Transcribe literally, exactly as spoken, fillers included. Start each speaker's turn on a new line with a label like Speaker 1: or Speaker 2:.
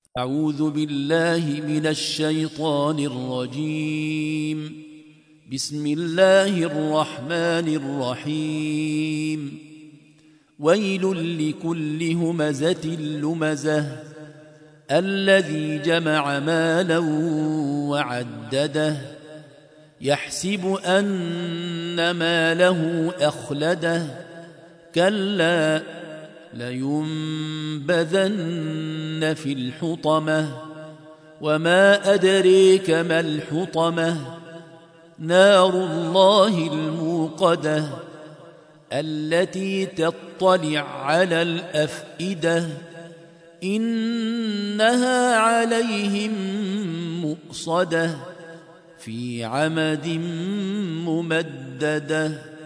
Speaker 1: أعوذ بالله من الشيطان الرجيم. بسم الله الرحمن الرحيم. ويل لكل همزة لمزة الذي جمع مالا وعدده يحسب أن ماله أخلده كلا لينبذن في الحطمة وما أدريك ما الحطمة نار الله الموقدة التي تطلع على الأفئدة إنها عليهم مؤصدة في عمد ممددة.